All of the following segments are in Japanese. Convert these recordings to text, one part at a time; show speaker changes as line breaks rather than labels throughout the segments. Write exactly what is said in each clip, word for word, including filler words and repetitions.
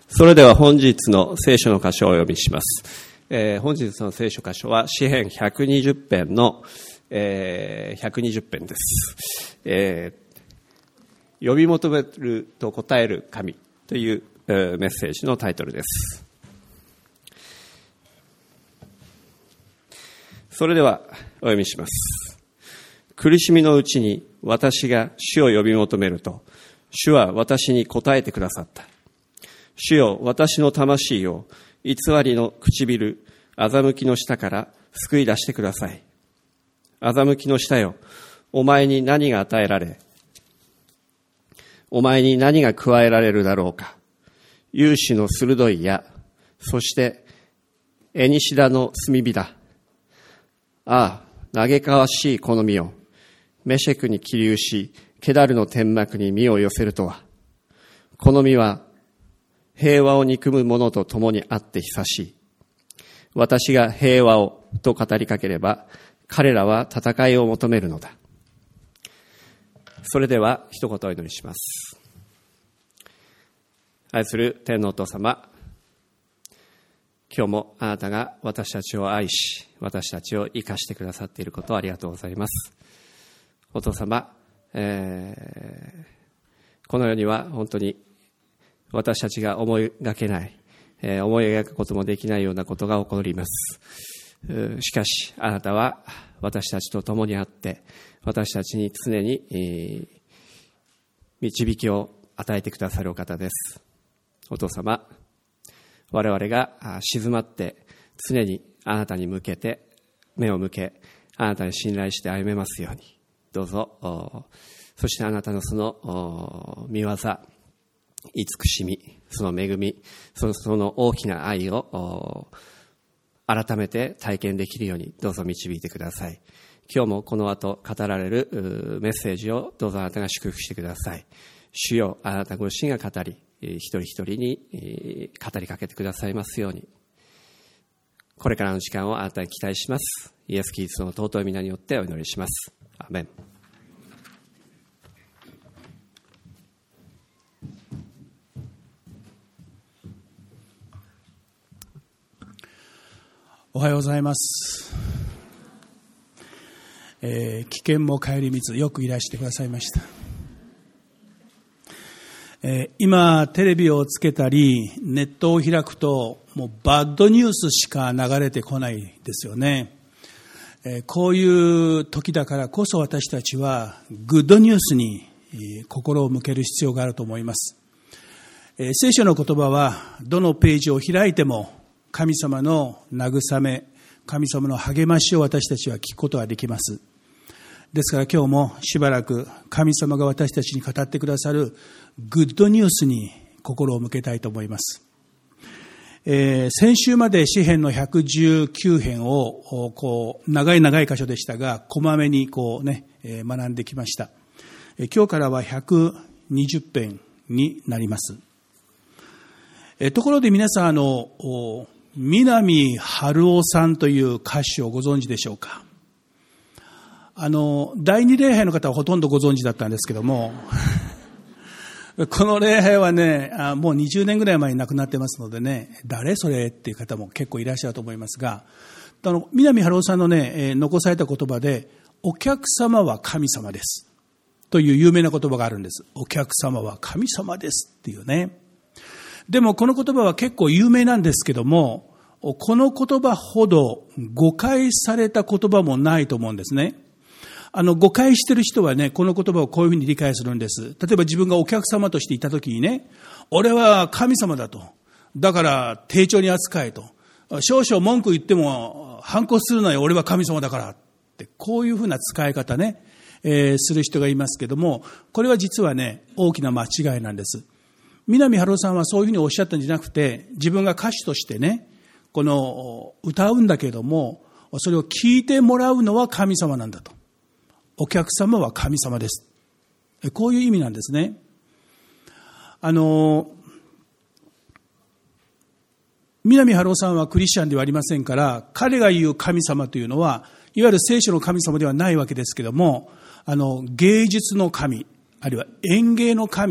それでは本日の聖書の箇所をお読みします。えー、本日の聖書箇所は詩編ひゃくにじゅう編の、えー、ひゃくにじゅう編です。えー、呼び求めると答える神という、えー、メッセージのタイトルです。それではお読みします。苦しみのうちに私が主を呼び求めると、主は私に答えてくださった。主よ、私の魂を偽りの唇、欺きの下から救い出してください。欺きの下よ、お前に何が与えられ、お前に何が加えられるだろうか。勇士の鋭い矢、そしてエニシダの炭火だ。ああ、嘆かわしい好みよ。メシェクに起立し、ケダルの天幕に身を寄せるとは。好みは平和を憎む者と共にあって久しい。私が平和をと語りかければ、彼らは戦いを求めるのだ。それでは一言お祈りします。愛する天のお父様、今日もあなたが私たちを愛し、私たちを生かしてくださっていることをありがとうございます。お父様、えー、この世には本当に私たちが思いがけない、えー、思い描くこともできないようなことが起こります。しかし、あなたは私たちと共にあって、私たちに常に、えー、導きを与えてくださるお方です。お父様、我々が静まって常にあなたに向けて目を向け、あなたに信頼して歩めますように、どうぞ、そしてあなたのその御業、慈しみ、その恵み、その、その大きな愛を改めて体験できるようにどうぞ導いてください。今日もこの後語られるメッセージをどうぞあなたが祝福してください。主よ、あなたご自身が語り、一人一人に語りかけてくださいますように、これからの時間をあなたに期待します。イエス・キリストの尊い皆によってお祈りします。アーメン。
おはようございます。えー、危険も帰り道、よくいらしてくださいました。えー、今テレビをつけたりネットを開くともうバッドニュースしか流れてこないですよね。えー、こういう時だからこそ私たちはグッドニュースに、えー、心を向ける必要があると思います。えー、聖書の言葉はどのページを開いても神様の慰め、神様の励ましを私たちは聞くことができます。ですから今日もしばらく神様が私たちに語ってくださるグッドニュースに心を向けたいと思います。えー、先週まで詩編のひゃくじゅうきゅう編をこう長い長い箇所でしたが、こまめにこうね、えー、学んできました。えー、今日からはひゃくにじゅう編になります。えー、ところで皆さん、あの南春夫さんという歌手をご存知でしょうか。あの第二礼拝の方はほとんどご存知だったんですけどもこの礼拝はね、もうにじゅうねんぐらい前に亡くなってますのでね、誰それっていう方も結構いらっしゃると思いますが、あの南春夫さんのね、えー、残された言葉で、お客様は神様ですという有名な言葉があるんです。お客様は神様ですっていうね。でもこの言葉は結構有名なんですけども、この言葉ほど誤解された言葉もないと思うんですね。あの誤解してる人はね、この言葉をこういうふうに理解するんです。例えば自分がお客様としていたときにね、俺は神様だと、だから丁重に扱えと、少々文句言っても反抗するのよ、俺は神様だからって、こういうふうな使い方ね、えー、する人がいますけども、これは実はね、大きな間違いなんです。南春夫さんはそういうふうにおっしゃったんじゃなくて、自分が歌手としてね、この歌うんだけども、それを聞いてもらうのは神様なんだと。お客様は神様です。こういう意味なんですね。あの、南春夫さんはクリスチャンではありませんから、彼が言う神様というのは、いわゆる聖書の神様ではないわけですけども、あの、芸術の神、あるいは演芸の神、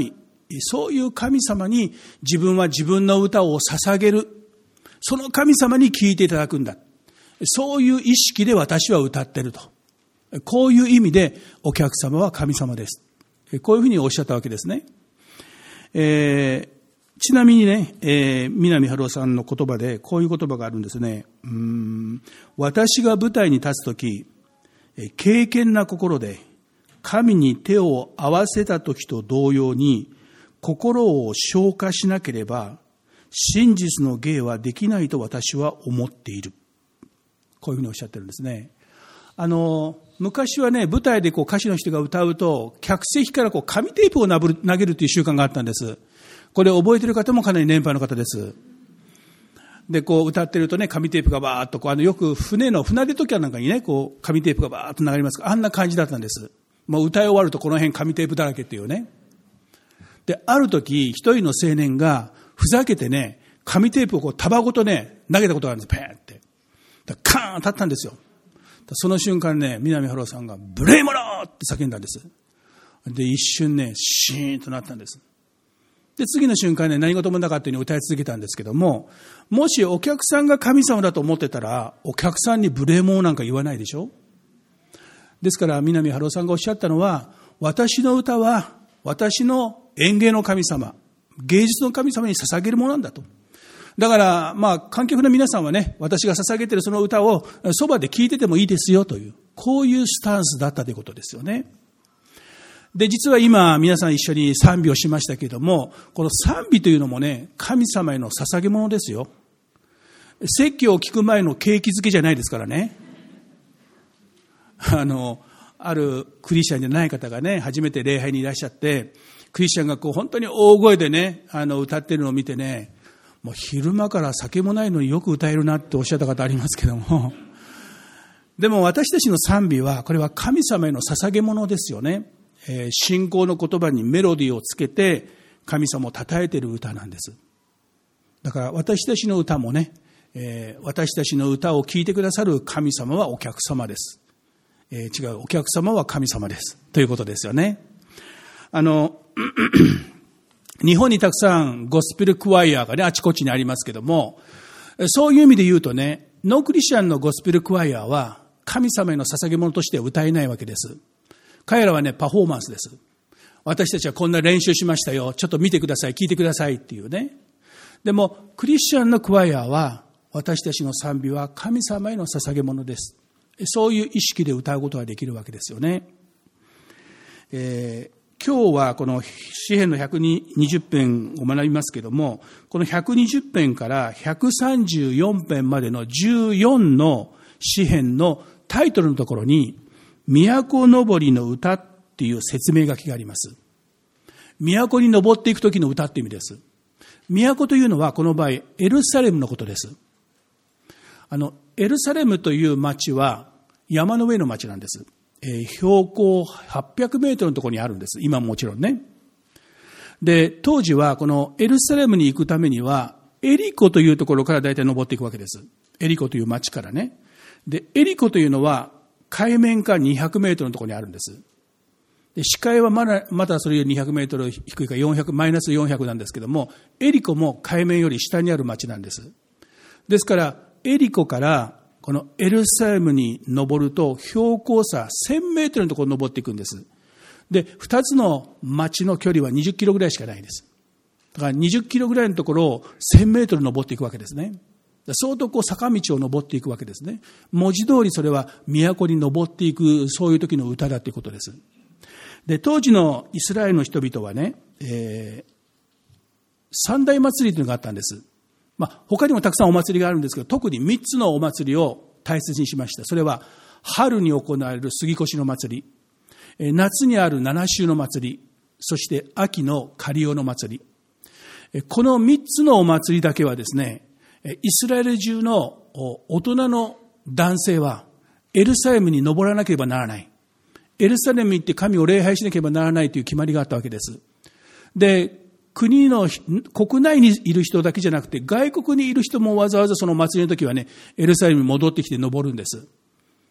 そういう神様に自分は自分の歌を捧げる。その神様に聴いていただくんだ。そういう意識で私は歌っていると。こういう意味でお客様は神様です。こういうふうにおっしゃったわけですね。えー、ちなみにね、えー、南春夫さんの言葉でこういう言葉があるんですね。うーん、私が舞台に立つとき、敬虔な心で神に手を合わせたときと同様に心を消化しなければ真実の芸はできないと私は思っている。こういうふうにおっしゃってるんですね。あの、昔はね、舞台でこう歌手の人が歌うと、客席からこう紙テープを投げるという習慣があったんです。これ覚えている方もかなり年配の方です。で、こう歌ってるとね、紙テープがバーっとこう、あの、よく船の、船出時はなんかにね、こう、紙テープがバーっと流れますが、あんな感じだったんです。もう歌い終わるとこの辺紙テープだらけっていうね。で、ある時、一人の青年が、ふざけてね、紙テープをこう、束ごとね、投げたことがあるんです。ペーンって。カーン当たったんですよ。その瞬間ね、南春夫さんが、無礼者って叫んだんです。で、一瞬ね、シーンとなったんです。で、次の瞬間ね、何事もなかったように歌い続けたんですけども、もしお客さんが神様だと思ってたら、お客さんに無礼者なんか言わないでしょ。ですから、南春夫さんがおっしゃったのは、私の歌は、私の演芸の神様、芸術の神様に捧げるものなんだと。だから、まあ、観客の皆さんはね、私が捧げているその歌をそばで聴いててもいいですよという、こういうスタンスだったということですよね。で、実は今、皆さん一緒に賛美をしましたけれども、この賛美というのもね、神様への捧げ物ですよ。説教を聞く前の景気づけじゃないですからね。あの、あるクリスチャンじゃない方がね、初めて礼拝にいらっしゃって、クリスチャンがこう本当に大声でね、あの、歌ってるのを見てね、もう昼間から酒もないのによく歌えるなっておっしゃった方ありますけども、でも私たちの賛美はこれは神様への捧げ物ですよね。えー、信仰の言葉にメロディーをつけて神様を称えている歌なんです。だから私たちの歌もね、えー、私たちの歌を聴いてくださる神様はお客様です。えー、違う、お客様は神様ですということですよね。あの日本にたくさんゴスペルクワイアがね、あちこちにありますけども、そういう意味で言うとね、ノークリスチャンのゴスペルクワイアは神様への捧げ物として歌えないわけです。彼らはね、パフォーマンスです。私たちはこんな練習しましたよ。ちょっと見てください、聞いてくださいっていうね。でも、クリスチャンのクワイアは、私たちの賛美は神様への捧げ物です。そういう意識で歌うことができるわけですよね。えー今日はこの詩編のひゃくにじゅう編を学びますけども、このひゃくにじゅう編からひゃくさんじゅうよん編までのじゅうよんの詩編のタイトルのところに、都登りの歌っていう説明書きがあります。都に登っていく時の歌って意味です。都というのはこの場合エルサレムのことです。あのエルサレムという町は山の上の町なんです。えー、標高はっぴゃくメートルのところにあるんです。今ももちろんね。で、当時はこのエルサレムに行くためには、エリコというところから大体登っていくわけです。エリコという町からね。で、エリコというのは海面からにひゃくメートルのところにあるんです。で、視界はまだ、まだそれよりにひゃくメートル低いからよんひゃく、マイナスよんひゃくなんですけども、エリコも海面より下にある町なんです。ですから、エリコからこのエルサレムに登ると標高差せんメートルのところに登っていくんです。で、二つの町の距離はにじゅっキロぐらいしかないです。だからにじゅっキロぐらいのところをせんメートル登っていくわけですね。相当こう坂道を登っていくわけですね。文字通りそれは都に登っていく、そういう時の歌だということです。で、当時のイスラエルの人々はね、えー、三大祭りというのがあったんです。まあ、他にもたくさんお祭りがあるんですけど、特に三つのお祭りを大切にしました。それは、春に行われる杉越の祭り、夏にある七週の祭り、そして秋の狩用の祭り。この三つのお祭りだけはですね、イスラエル中の大人の男性は、エルサレムに登らなければならない。エルサレムに行って神を礼拝しなければならないという決まりがあったわけです。で、国の、国内にいる人だけじゃなくて、外国にいる人もわざわざその祭りの時はね、エルサレムに戻ってきて登るんです。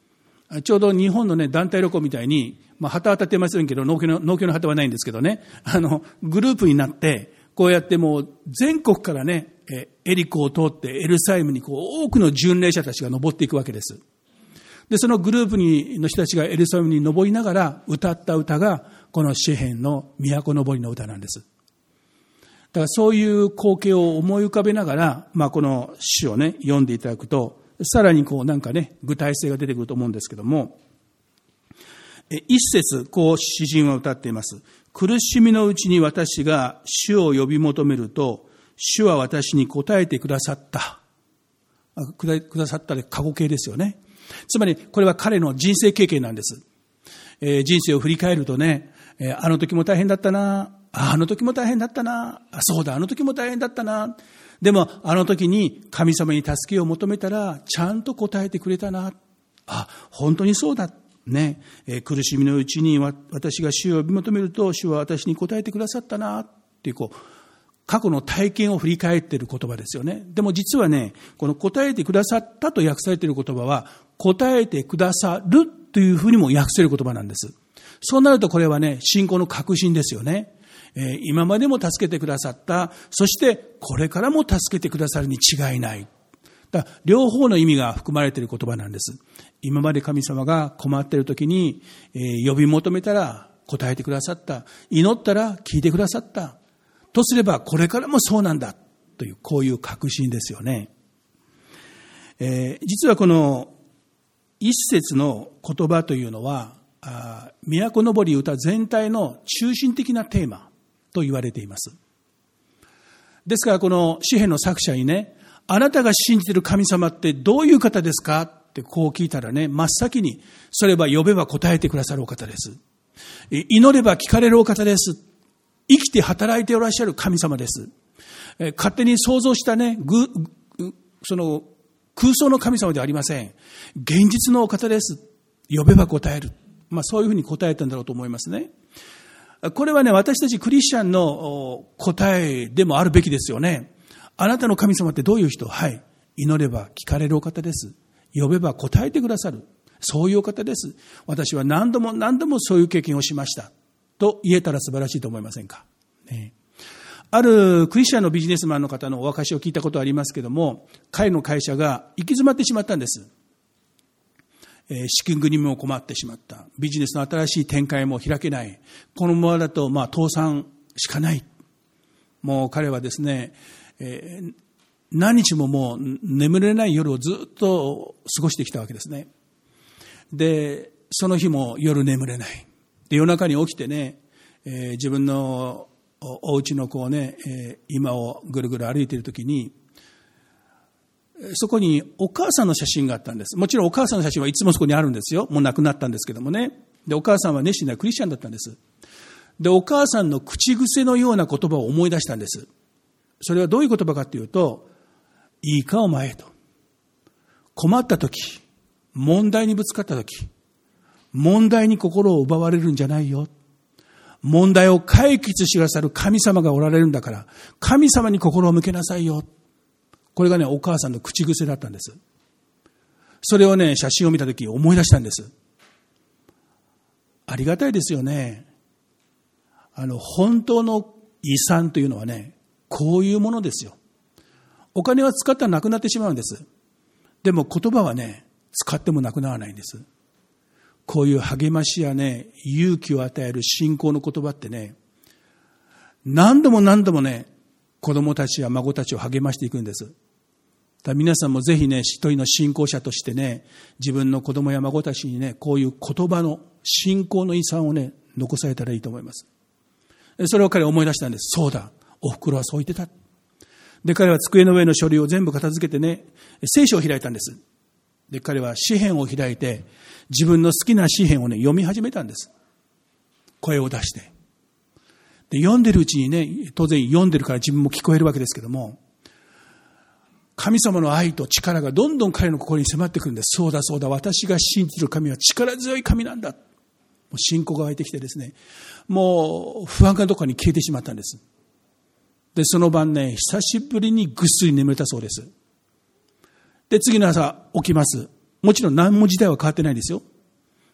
ちょうど日本のね、団体旅行みたいに、まあ、旗は立てませんけど、農協の、農協の旗はないんですけどね、あの、グループになって、こうやってもう全国からね、エリコを通ってエルサレムにこう多くの巡礼者たちが登っていくわけです。で、そのグループにの人たちがエルサレムに登りながら歌った歌が、この詩篇の都のぼりの歌なんです。だからそういう光景を思い浮かべながら、まあこの詩をね、読んでいただくと、さらにこうなんかね、具体性が出てくると思うんですけども、一節、こう詩人は歌っています。苦しみのうちに私が主を呼び求めると、主は私に答えてくださった。くださったで過去形ですよね。つまりこれは彼の人生経験なんです。えー、人生を振り返るとね、えー、あの時も大変だったな、あの時も大変だったな、あ、そうだ、あの時も大変だったな。でもあの時に神様に助けを求めたらちゃんと答えてくれたな。あ、本当にそうだ。ね、えー、苦しみのうちに私が主を呼び求めると主は私に答えてくださったなっていうこう過去の体験を振り返っている言葉ですよね。でも実はね、この答えてくださったと訳されている言葉は答えてくださるというふうにも訳せる言葉なんです。そうなるとこれはね、信仰の確信ですよね。えー、今までも助けてくださった、そしてこれからも助けてくださるに違いない。だから両方の意味が含まれている言葉なんです。今まで神様が困っている時に、えー、呼び求めたら答えてくださった。祈ったら聞いてくださった。とすればこれからもそうなんだという、こういう確信ですよね。えー、実はこの一節の言葉というのは、あ都のぼり歌全体の中心的なテーマと言われています。ですからこの詩篇の作者にね、あなたが信じている神様ってどういう方ですかってこう聞いたらね、真っ先にそれは呼べば答えてくださるお方です。祈れば聞かれるお方です。生きて働いておらっしゃる神様です。勝手に想像したね、ぐその空想の神様ではありません。現実のお方です。呼べば答える。まあそういうふうに答えたんだろうと思いますね。これはね、私たちクリスチャンの答えでもあるべきですよね。あなたの神様ってどういう人？はい。祈れば聞かれるお方です。呼べば答えてくださる。そういうお方です。私は何度も何度もそういう経験をしました。と言えたら素晴らしいと思いませんか？ね、あるクリスチャンのビジネスマンの方のお証を聞いたことありますけども、彼の会社が行き詰まってしまったんです。えー、資金繰りも困ってしまった。ビジネスの新しい展開も開けない。このままだとまあ倒産しかない。もう彼はですね、えー、何日ももう眠れない夜をずっと過ごしてきたわけですね。で、その日も夜眠れない。で、夜中に起きてね、えー、自分のお家のこうね、えー、今をぐるぐる歩いているときに、そこにお母さんの写真があったんです。もちろんお母さんの写真はいつもそこにあるんですよ。もう亡くなったんですけどもね。で、お母さんは熱心なクリスチャンだったんです。で、お母さんの口癖のような言葉を思い出したんです。それはどういう言葉かというと、いいかお前と。困ったとき、問題にぶつかったとき、問題に心を奪われるんじゃないよ。問題を解決してくださる神様がおられるんだから、神様に心を向けなさいよ。これがね、お母さんの口癖だったんです。それをね、写真を見たとき思い出したんです。ありがたいですよね。あの、本当の遺産というのはね、こういうものですよ。お金は使ったらなくなってしまうんです。でも言葉はね、使ってもなくならないんです。こういう励ましやね、勇気を与える信仰の言葉ってね、何度も何度もね、子供たちや孫たちを励ましていくんです。だから皆さんもぜひね、一人の信仰者としてね、自分の子供や孫たちにね、こういう言葉の信仰の遺産をね、残されたらいいと思います。それを彼は思い出したんです。そうだ、お袋はそう言ってた。で、彼は机の上の書類を全部片付けてね、聖書を開いたんです。で、彼は詩篇を開いて、自分の好きな詩篇をね、読み始めたんです。声を出して。で、読んでるうちにね、当然読んでるから自分も聞こえるわけですけども、神様の愛と力がどんどん彼の心に迫ってくるんです。そうだそうだ、私が信じる神は力強い神なんだ。もう信仰が湧いてきてですね、もう不安がどこかに消えてしまったんです。で、その晩ね、久しぶりにぐっすり眠れたそうです。で、次の朝起きます。もちろん何も時代は変わってないですよ。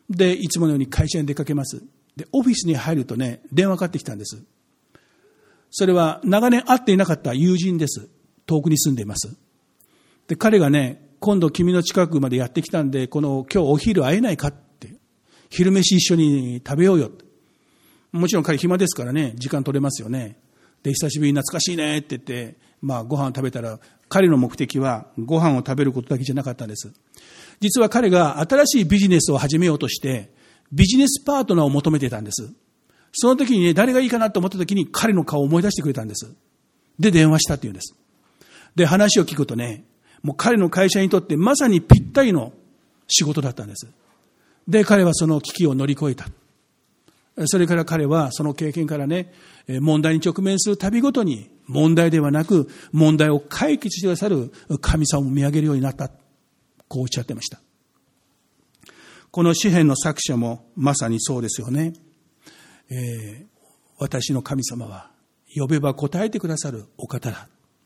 で、いつものように会社に出かけます。で、オフィスに入るとね、電話かかってきたんです。それは長年会っていなかった友人です。遠くに住んでいます。で、彼がね、今度君の近くまでやってきたんで、この今日お昼会えないかって、昼飯一緒に食べようよって。もちろん彼暇ですからね、時間取れますよね。で、久しぶりに懐かしいねって言って、まあご飯を食べたら、彼の目的はご飯を食べることだけじゃなかったんです。実は彼が新しいビジネスを始めようとして、ビジネスパートナーを求めていたんです。その時にね、誰がいいかなと思った時に彼の顔を思い出してくれたんです。で、電話したっていうんです。で、話を聞くとね、もう彼の会社にとってまさにぴったりの仕事だったんです。で、彼はその危機を乗り越えた。それから彼はその経験からね、問題に直面するたびごとに問題ではなく問題を解決してくださる神様を見上げるようになった。こうおっしゃってました。この詩編の作者もまさにそうですよね。えー、私の神様は呼べば答えてくださるお方だ。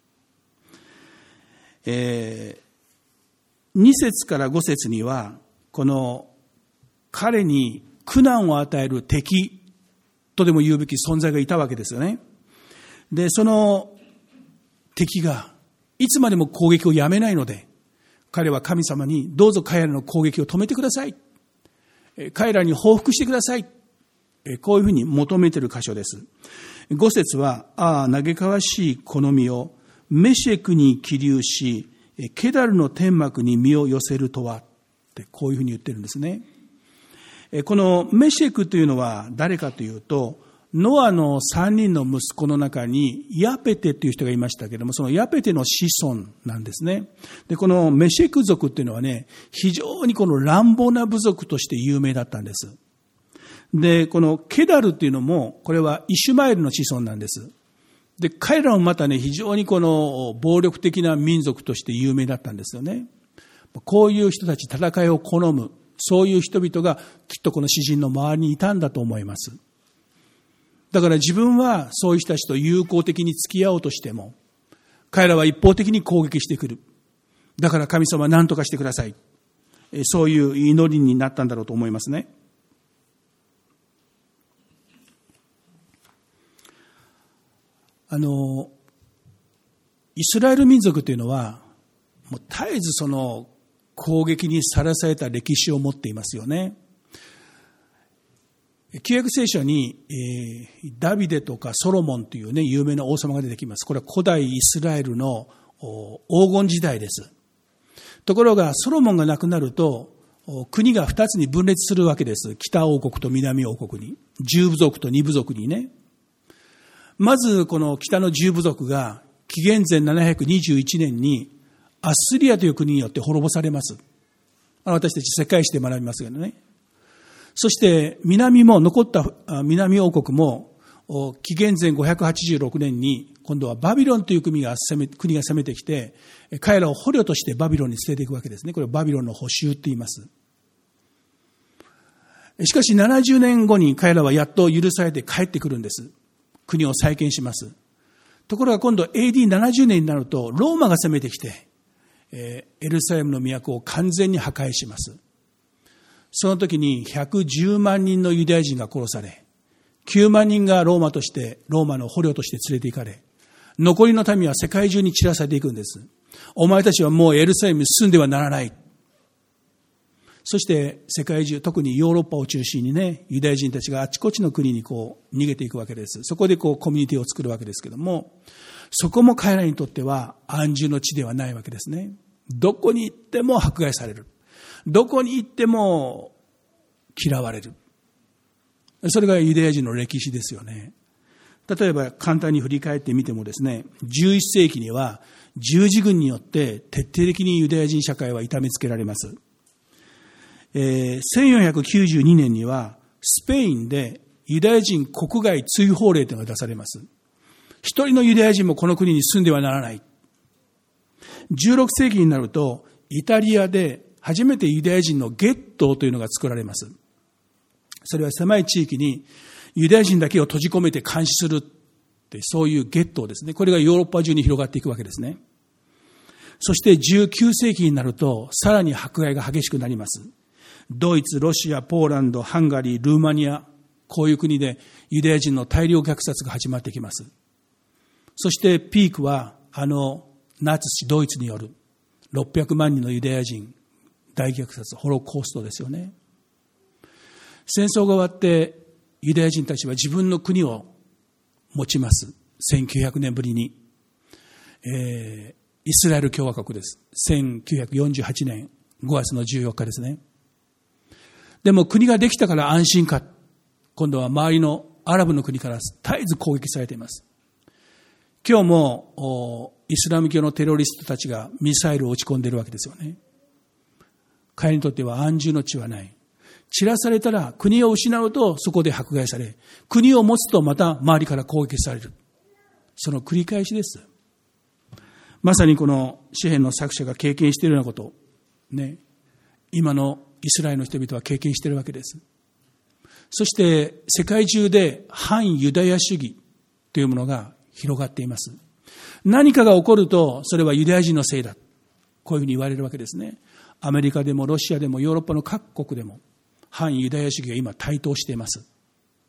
えー、に節からご節にはこの彼に苦難を与える敵とでも言うべき存在がいたわけですよね。で、その敵がいつまでも攻撃をやめないので、彼は神様にどうぞ彼らの攻撃を止めてください。彼らに報復してください。こういうふうに求めている箇所です。ご節は、ああ、嘆かわしい好みをメシェクに起立し、ケダルの天幕に身を寄せるとは、ってこういうふうに言ってるんですね。このメシェクというのは誰かというと、ノアの三人の息子の中にヤペテという人がいましたけれども、そのヤペテの子孫なんですね。で、このメシェク族というのはね、非常にこの乱暴な部族として有名だったんです。で、このケダルというのも、これはイシュマエルの子孫なんです。で、彼らもまたね、非常にこの暴力的な民族として有名だったんですよね。こういう人たち、戦いを好む、そういう人々がきっとこの詩人の周りにいたんだと思います。だから自分はそういう人たちと友好的に付き合おうとしても、彼らは一方的に攻撃してくる。だから神様は何とかしてください。そういう祈りになったんだろうと思いますね。あの、イスラエル民族というのは、もう絶えずその攻撃にさらされた歴史を持っていますよね。旧約聖書に、えー、ダビデとかソロモンというね、有名な王様が出てきます。これは古代イスラエルの黄金時代です。ところがソロモンが亡くなると、国が二つに分裂するわけです。北王国と南王国に。十部族と二部族にね。まずこの北の十部族が紀元前ななひゃくにじゅういちねんにアッスリアという国によって滅ぼされます。私たち世界史で学びますけどね。そして南も残った南王国も紀元前ごひゃくはちじゅうろくねんに今度はバビロンという国が攻め、国が攻めてきて彼らを捕虜としてバビロンに捨てていくわけですね。これをバビロンの捕囚って言います。しかしななじゅうねんごに彼らはやっと許されて帰ってくるんです。国を再建します。ところが今度 エーディーななじゅうねんになるとローマが攻めてきてエルサレムの都を完全に破壊します。その時にひゃくじゅうまんにんのユダヤ人が殺され、きゅうまんにんがローマとして、ローマの捕虜として連れて行かれ、残りの民は世界中に散らされていくんです。お前たちはもうエルサレムに住んではならない。そして世界中、特にヨーロッパを中心にね、ユダヤ人たちがあちこちの国にこう逃げていくわけです。そこでこうコミュニティを作るわけですけども、そこも彼らにとっては安住の地ではないわけですね。どこに行っても迫害される。どこに行っても嫌われる。それがユダヤ人の歴史ですよね。例えば簡単に振り返ってみてもですね、じゅういっせいきには十字軍によって徹底的にユダヤ人社会は痛めつけられます。えー、せんよんひゃくきゅうじゅうにねんにはスペインでユダヤ人国外追放令というのが出されます。一人のユダヤ人もこの国に住んではならない。じゅうろくせいきになるとイタリアで初めてユダヤ人のゲットーというのが作られます。それは狭い地域にユダヤ人だけを閉じ込めて監視するって、そういうゲットーですね。これがヨーロッパ中に広がっていくわけですね。そしてじゅうきゅうせいきになるとさらに迫害が激しくなります。 ドイツ、ロシア、ポーランド、ハンガリー、ルーマニア、こういう国でユダヤ人の大量虐殺が始まってきます。そしてピークはあのナチスドイツによるろっぴゃくまんにんのユダヤ人大虐殺、ホロコーストですよね。戦争が終わってユダヤ人たちは自分の国を持ちます。せんきゅうひゃくねんぶりに、えー、イスラエル共和国です。せんきゅうひゃくよんじゅうはちねんごがつのじゅうよっかですね。でも国ができたから安心か。今度は周りのアラブの国から絶えず攻撃されています。今日もイスラム教のテロリストたちがミサイルを撃ち込んでいるわけですよね。彼にとっては安住の地はない。散らされたら国を失うとそこで迫害され、国を持つとまた周りから攻撃される。その繰り返しです。まさにこの詩編の作者が経験しているようなこと、ね、今のイスラエルの人々は経験しているわけです。そして世界中で反ユダヤ主義というものが広がっています。何かが起こるとそれはユダヤ人のせいだ、こういうふうに言われるわけですね。アメリカでもロシアでもヨーロッパの各国でも反ユダヤ主義が今台頭しています。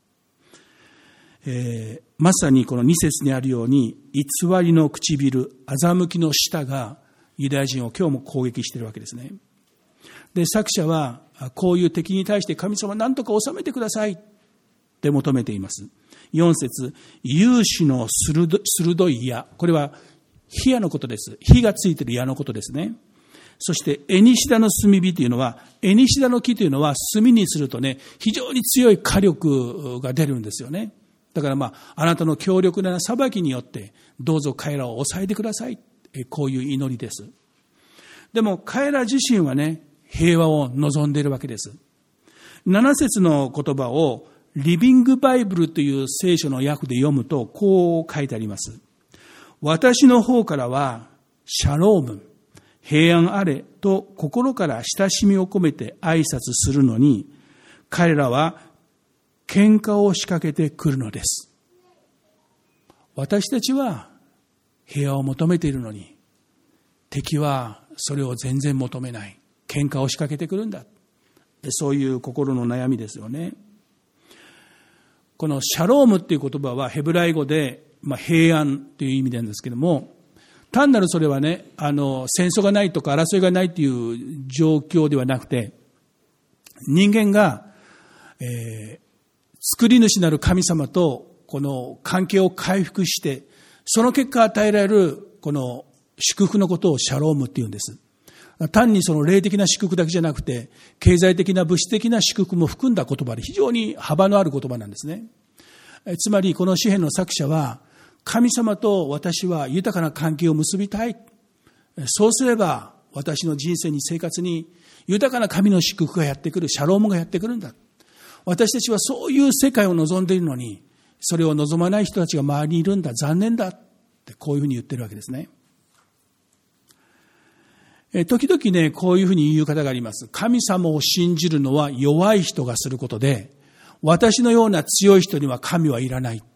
えー、まさにこのに節にあるように偽りの唇、欺きの舌がユダヤ人を今日も攻撃しているわけですね。で、作者はこういう敵に対して神様何とか収めてくださいって求めています。よん節、勇士の鋭、鋭い矢、これは火矢のことです。火がついている矢のことですね。そしてエニシダの炭火というのは、エニシダの木というのは炭にするとね、非常に強い火力が出るんですよね。だからまあ、あなたの強力な裁きによってどうぞ彼らを抑えてください、こういう祈りです。でも彼ら自身はね、平和を望んでいるわけです。なな節の言葉をリビングバイブルという聖書の訳で読むとこう書いてあります。私の方からはシャローム、平安あれと心から親しみを込めて挨拶するのに、彼らは喧嘩を仕掛けてくるのです。私たちは平和を求めているのに、敵はそれを全然求めない。喧嘩を仕掛けてくるんだ。そういう心の悩みですよね。このシャロームっていう言葉はヘブライ語で、まあ、平安という意味なんですけども、単なるそれはね、あの戦争がないとか争いがないっていう状況ではなくて、人間が、えー、作り主なる神様とこの関係を回復して、その結果与えられるこの祝福のことをシャロームっていうんです。単にその霊的な祝福だけじゃなくて、経済的な物質的な祝福も含んだ言葉で非常に幅のある言葉なんですね。つまりこの詩編の作者は、神様と私は豊かな関係を結びたい。そうすれば私の人生に生活に豊かな神の祝福がやってくる、シャロームがやってくるんだ。私たちはそういう世界を望んでいるのに、それを望まない人たちが周りにいるんだ、残念だってこういうふうに言ってるわけですね。時々ね、こういうふうに言う方があります。神様を信じるのは弱い人がすることで、私のような強い人には神はいらないって。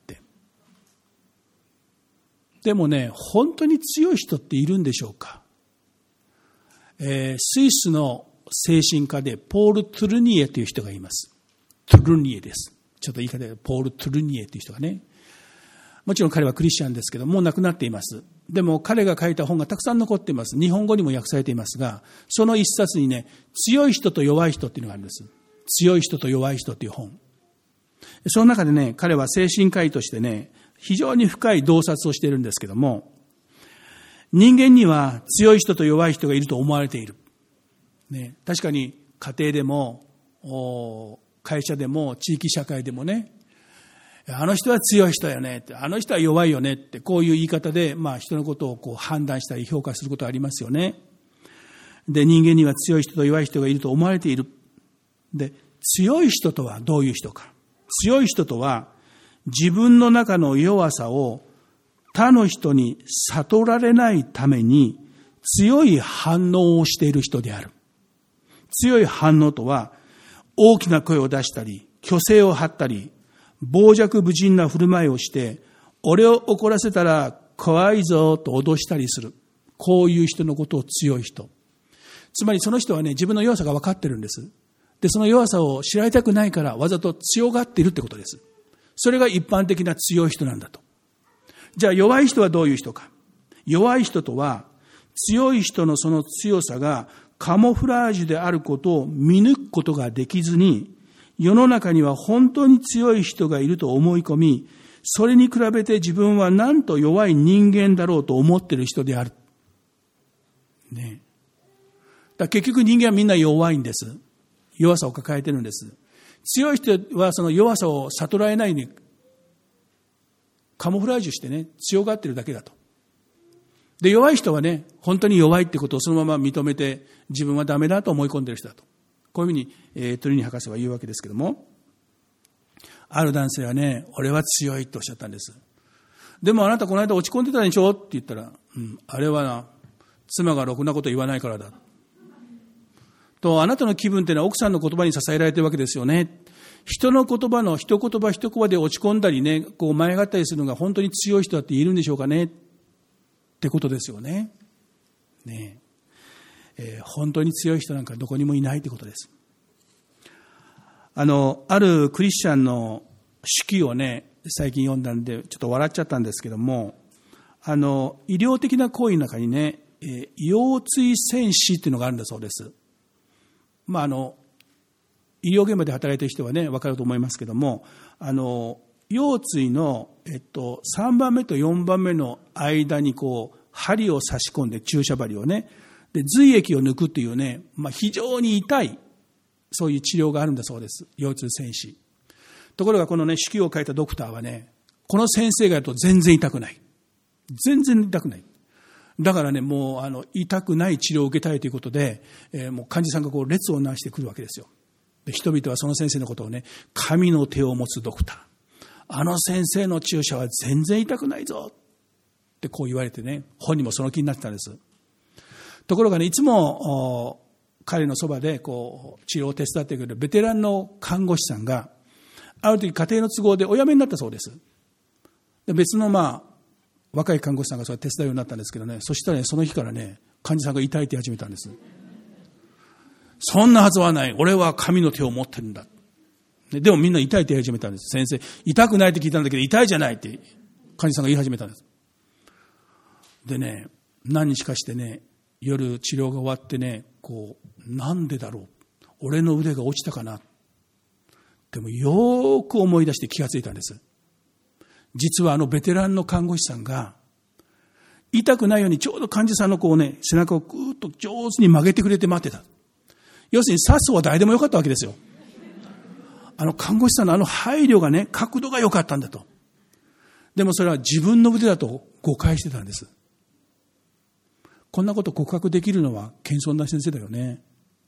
でもね、本当に強い人っているんでしょうか。えー、スイスの精神科でポール・トゥルニエという人がいます。トゥルニエです。ちょっと言い方でポール・トゥルニエという人がね。もちろん彼はクリスチャンですけど、もう亡くなっています。でも彼が書いた本がたくさん残っています。日本語にも訳されていますが、その一冊にね、強い人と弱い人っていうのがあるんです。強い人と弱い人という本。その中でね、彼は精神科医としてね、非常に深い洞察をしているんですけども、人間には強い人と弱い人がいると思われている。ね、確かに家庭でも、会社でも、地域社会でもね、あの人は強い人よねって、あの人は弱いよねって、こういう言い方で、まあ人のことをこう判断したり評価することがありますよね。で、人間には強い人と弱い人がいると思われている。で、強い人とはどういう人か。強い人とは、自分の中の弱さを他の人に悟られないために強い反応をしている人である。強い反応とは、大きな声を出したり、虚勢を張ったり、傍若無人な振る舞いをして、俺を怒らせたら怖いぞと脅したりする。こういう人のことを強い人。つまりその人はね、自分の弱さが分かってるんです。 で、その弱さを知られたくないからわざと強がっているってことです。それが一般的な強い人なんだと。じゃあ弱い人はどういう人か。弱い人とは、強い人のその強さがカモフラージュであることを見抜くことができずに、世の中には本当に強い人がいると思い込み、それに比べて自分はなんと弱い人間だろうと思っている人である。ね。だ結局人間はみんな弱いんです。弱さを抱えてるんです。強い人はその弱さを悟られないようにカモフラージュしてね、強がってるだけだと。で、弱い人はね、本当に弱いってことをそのまま認めて自分はダメだと思い込んでる人だと。こういうふうに、えー、トリニー博士は言うわけですけども、ある男性はね、俺は強いとおっしゃったんです。でもあなたこの間落ち込んでたでしょって言ったら、うん、あれはな、妻がろくなこと言わないからだ。と、あなたの気分ってのは奥さんの言葉に支えられてるわけですよね。人の言葉の一言葉一言葉で落ち込んだりね、こう舞い上がったりするのが本当に強い人だって言えるんでしょうかねってことですよね。ねえ、えー、本当に強い人なんかどこにもいないってことです。あの、あるクリスチャンの手記をね、最近読んだんでちょっと笑っちゃったんですけども、あの、医療的な行為の中にね、えー、腰椎栓死っていうのがあるんだそうです。まあ、あの、医療現場で働いている人はね、分かると思いますけども、あの、腰椎の、えっと、さんばんめとよんばんめの間にこう、針を差し込んで、注射針をね、で、髄液を抜くっていうね、まあ、非常に痛い、そういう治療があるんだそうです。腰椎栓死。ところがこのね、手記を書いたドクターはね、この先生がやると全然痛くない。全然痛くない。だからね、もう、あの、痛くない治療を受けたいということで、えー、もう患者さんがこう、列をなしてくるわけですよ。で、人々はその先生のことをね、神の手を持つドクター。あの先生の注射は全然痛くないぞ。ってこう言われてね、本人もその気になってたんです。ところがね、いつも、彼のそばでこう、治療を手伝ってくれるベテランの看護師さんが、ある時家庭の都合でお辞めになったそうです。で、別のまあ、若い看護師さんがそれ手伝うようになったんですけどね、そしたらね、その日からね、患者さんが痛いって言い始めたんです。そんなはずはない。俺は神の手を持ってるんだ。でもみんな痛いって言い始めたんです。先生、痛くないって聞いたんだけど、痛いじゃないって患者さんが言い始めたんです。でね、何日かしてね、夜治療が終わってね、こう、なんでだろう。俺の腕が落ちたかな。でもよーく思い出して気がついたんです。実はあのベテランの看護師さんが、痛くないようにちょうど患者さんのこうね、背中をぐーっと上手に曲げてくれて待ってた。要するに刺すは誰でもよかったわけですよ。あの看護師さんのあの配慮がね、角度が良かったんだと。でもそれは自分の腕だと誤解してたんです。こんなこと告白できるのは謙遜な先生だよね。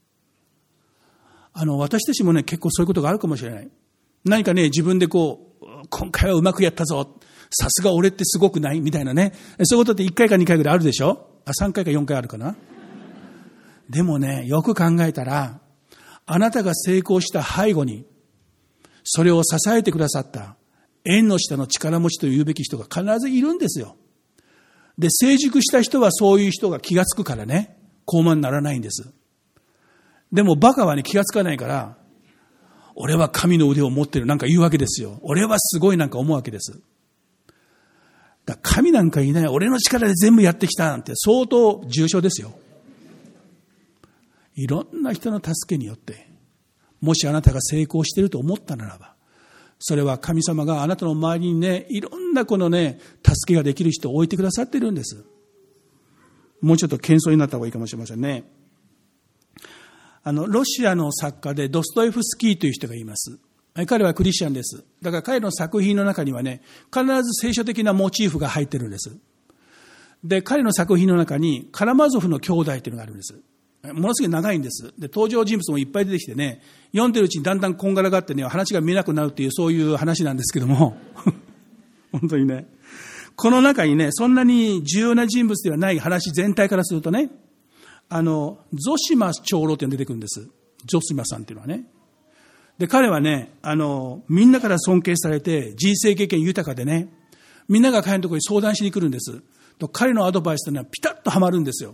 あの、私たちもね、結構そういうことがあるかもしれない。何かね、自分でこう、今回はうまくやったぞ。さすが俺ってすごくないみたいなね。そういうことっていっかいかにかいぐらいあるでしょ？あ、さんかいかよんかいあるかな。でもね、よく考えたら、あなたが成功した背後に、それを支えてくださった、縁の下の力持ちというべき人が必ずいるんですよ。で、成熟した人はそういう人が気がつくからね、高慢にならないんです。でもバカはね、気がつかないから、俺は神の腕を持ってるなんか言うわけですよ。俺はすごいなんか思うわけです。だから神なんかいない、俺の力で全部やってきたなんて相当重症ですよ。いろんな人の助けによって、もしあなたが成功していると思ったならば、それは神様があなたの周りにね、いろんなこのね、助けができる人を置いてくださっているんです。もうちょっと謙遜になった方がいいかもしれませんね。あの、ロシアの作家でドストエフスキーという人がいます。彼はクリスチャンです。だから彼の作品の中にはね、必ず聖書的なモチーフが入ってるんです。で、彼の作品の中にカラマゾフの兄弟というのがあるんです。ものすごい長いんです。で、登場人物もいっぱい出てきてね、読んでるうちにだんだんこんがらがってね、話が見えなくなるっていう、そういう話なんですけども、本当にね、この中にね、そんなに重要な人物ではない話全体からするとね、あの、ゾシマ長老って出てくるんです。ゾシマさんっていうのはね。で、彼はね、あの、みんなから尊敬されて、人生経験豊かでね、みんなが彼のところに相談しに来るんです。と彼のアドバイスというのはピタッとはまるんですよ。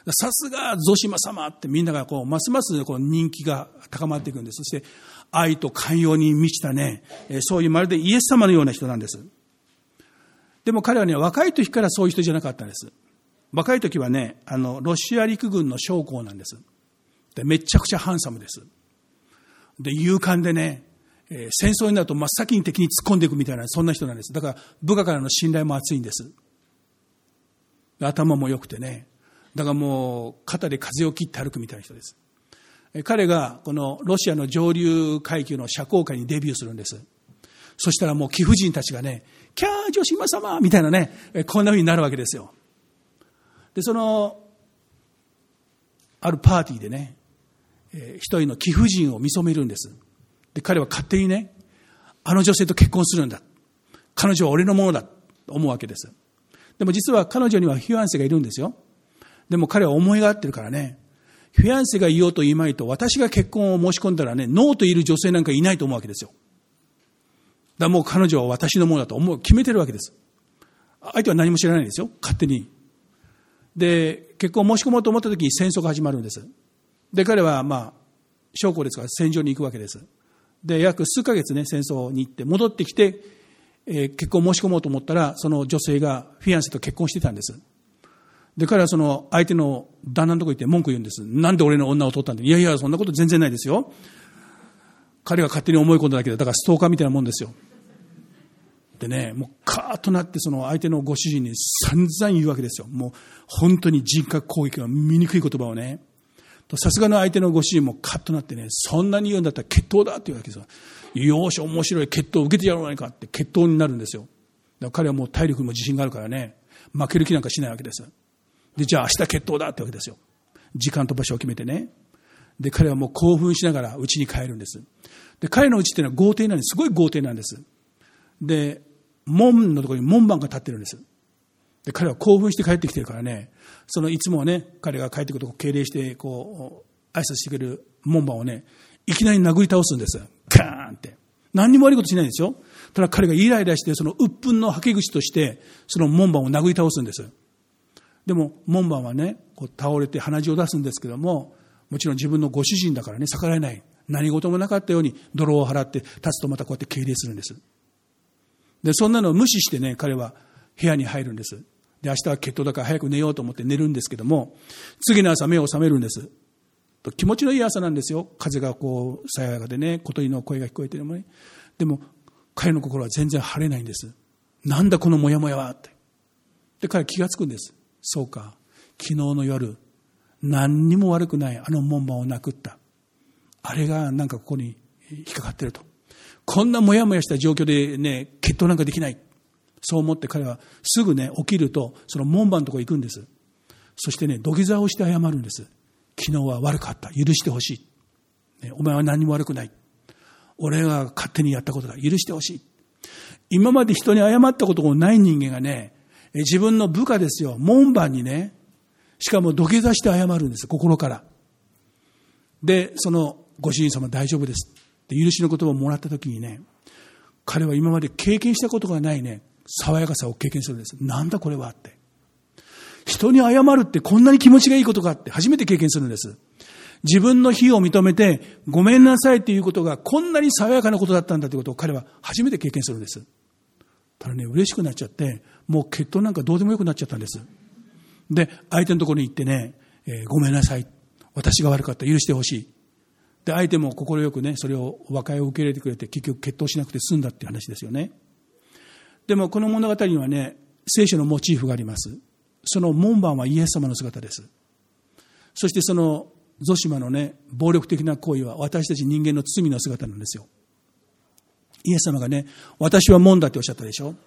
さすがゾシマ様ってみんながこうますますこう人気が高まっていくんです。そして愛と寛容に満ちたね、そういうまるでイエス様のような人なんです。でも彼はね、若い時からそういう人じゃなかったんです。若い時はね、あのロシア陸軍の将校なんです。でめちゃくちゃハンサムです。で勇敢でね、えー、戦争になると真っ先に敵に突っ込んでいくみたいな、そんな人なんです。だから部下からの信頼も厚いんです。頭も良くてね、だからもう肩で風を切って歩くみたいな人です。えー、彼がこのロシアの上流階級の社交界にデビューするんです。そしたらもう貴婦人たちがね、キャー女子様みたいなね、えー、こんな風になるわけですよ。でそのあるパーティーでね、えー、一人の貴婦人を見初めるんです。で彼は勝手にね、あの女性と結婚するんだ、彼女は俺のものだと思うわけです。でも実は彼女にはフィアンセがいるんですよ。でも彼は思いがあってるからね、フィアンセがいようと言いまいと私が結婚を申し込んだらね、ノーと言える女性なんかいないと思うわけですよ。だからもう彼女は私のものだと思う決めてるわけです。相手は何も知らないんですよ、勝手に。で結婚を申し込もうと思った時に戦争が始まるんです。で彼はまあ将校ですから戦場に行くわけです。で約数ヶ月ね、戦争に行って戻ってきて、えー、結婚を申し込もうと思ったら、その女性がフィアンセと結婚してたんです。で彼はその相手の旦那のところに行って文句言うんです。なんで俺の女を取ったんだ。いやいやそんなこと全然ないですよ、彼が勝手に思い込んだだけで、だからストーカーみたいなもんですよ。でね、もうカーッとなってその相手のご主人に散々言うわけですよ。もう本当に人格攻撃が醜い言葉をね。さすがの相手のご主人もカッとなってね、そんなに言うんだったら決闘だって言うわけですよ。よーし面白い決闘を受けてやろうないかって決闘になるんですよ。だから彼はもう体力にも自信があるからね、負ける気なんかしないわけです。でじゃあ明日決闘だってわけですよ。時間と場所を決めてね。で彼はもう興奮しながら家に帰るんです。で彼の家っていうのは豪邸なんです。すごい豪邸なんです。で門のところに門番が立ってるんです。で彼は興奮して帰ってきてるからね、そのいつもね彼が帰ってくると敬礼してこう挨拶してくれる門番をね、いきなり殴り倒すんです。カーンって。何にも悪いことしないんですよ。ただ彼がイライラしてその鬱憤のはけ口としてその門番を殴り倒すんです。でも門番はねこう倒れて鼻血を出すんですけども、もちろん自分のご主人だからね逆らえない。何事もなかったように泥を払って立つとまたこうやって敬礼するんです。でそんなのを無視してね彼は部屋に入るんです。で明日は決闘だから早く寝ようと思って寝るんですけども、次の朝目を覚めるんです。気持ちのいい朝なんですよ。風がこうさやかでね、小鳥の声が聞こえてるもね。でも彼の心は全然晴れないんです。なんだこのモヤモヤはって。で彼は気がつくんです。そうか、昨日の夜何にも悪くないあの門番を殴ったあれがなんかここに引っかかってると。こんなモヤモヤした状況でね決闘なんかできない、そう思って彼はすぐね起きるとその門番のところに行くんです。そしてね土下座をして謝るんです。昨日は悪かった、許してほしい、ね、お前は何も悪くない、俺が勝手にやったことだ、許してほしい。今まで人に謝ったことがない人間がね、自分の部下ですよ、門番にね、しかも土下座して謝るんです、心から。でそのご主人様大丈夫ですって許しの言葉をもらった時にね、彼は今まで経験したことがないね爽やかさを経験するんです。なんだこれはって、人に謝るってこんなに気持ちがいいことかって初めて経験するんです。自分の非を認めてごめんなさいっていうことがこんなに爽やかなことだったんだということを彼は初めて経験するんです。ただね嬉しくなっちゃってもう決闘なんかどうでもよくなっちゃったんです。で相手のところに行ってね、えー、ごめんなさい、私が悪かった、許してほしい。で相手も快くねそれを和解を受け入れてくれて結局決闘しなくて済んだっていう話ですよね。でもこの物語にはね聖書のモチーフがあります。その門番はイエス様の姿です。そしてそのゾシマのね暴力的な行為は私たち人間の罪の姿なんですよ。イエス様がね私は門だっておっしゃったでしょ。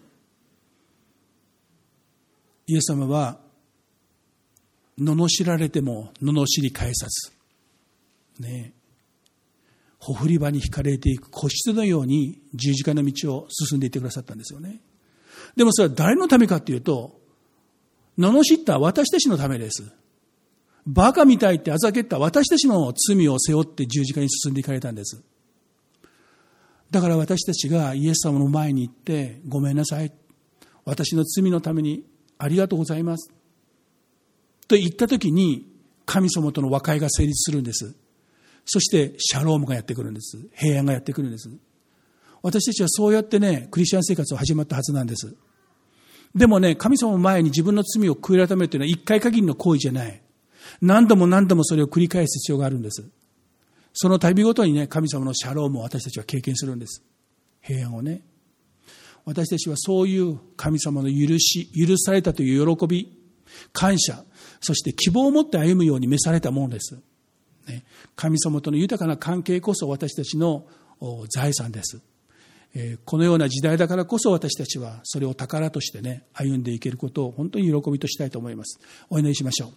イエス様は罵られても罵り返さずね、ほふり場に引かれていく子羊のように十字架の道を進んでいってくださったんですよね。でもそれは誰のためかというと、罵った私たちのためです。バカみたいってあざけった私たちの罪を背負って十字架に進んでいかれたんです。だから私たちがイエス様の前に行ってごめんなさい、私の罪のためにありがとうございますと言ったときに、 神様との和解が成立するんです。そしてシャロームがやってくるんです。平安がやってくるんです。私たちはそうやってね、クリスチャン生活を始まったはずなんです。でもね、神様の前に自分の罪を悔い改めるというのは一回限りの行為じゃない。何度も何度もそれを繰り返す必要があるんです。その度ごとにね、神様のシャロームを私たちは経験するんです。平安をね。私たちはそういう神様の許し、許されたという喜び、感謝、そして希望を持って歩むように召されたものです。ね、神様との豊かな関係こそ私たちの財産です。えー、このような時代だからこそ私たちはそれを宝としてね、歩んでいけることを本当に喜びとしたいと思います。お祈りしましょう。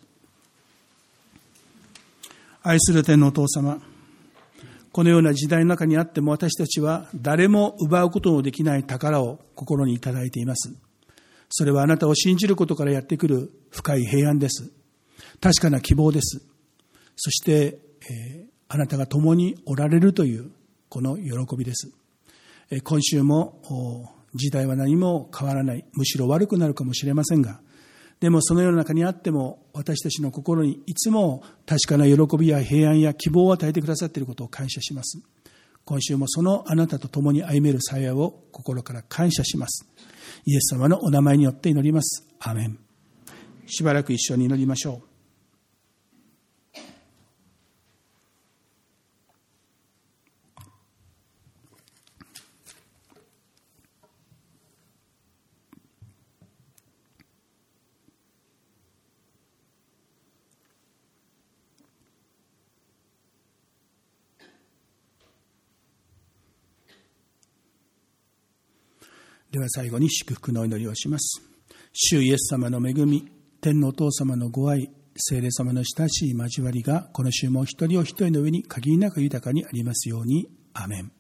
愛する天のお父様、このような時代の中にあっても私たちは誰も奪うことのできない宝を心にいただいています。それはあなたを信じることからやってくる深い平安です。確かな希望です。そして、えー、あなたが共におられるというこの喜びです。えー、今週も時代は何も変わらない、むしろ悪くなるかもしれませんが、でもその世の中にあっても私たちの心にいつも確かな喜びや平安や希望を与えてくださっていることを感謝します。今週もそのあなたと共に歩める幸いを心から感謝します。イエス様のお名前によって祈ります。アーメン。しばらく一緒に祈りましょう。では最後に祝福の祈りをします。主イエス様の恵み、天のお父様のご愛、聖霊様の親しい交わりがこの週も一人お一人の上に限りなく豊かにありますように。アーメン。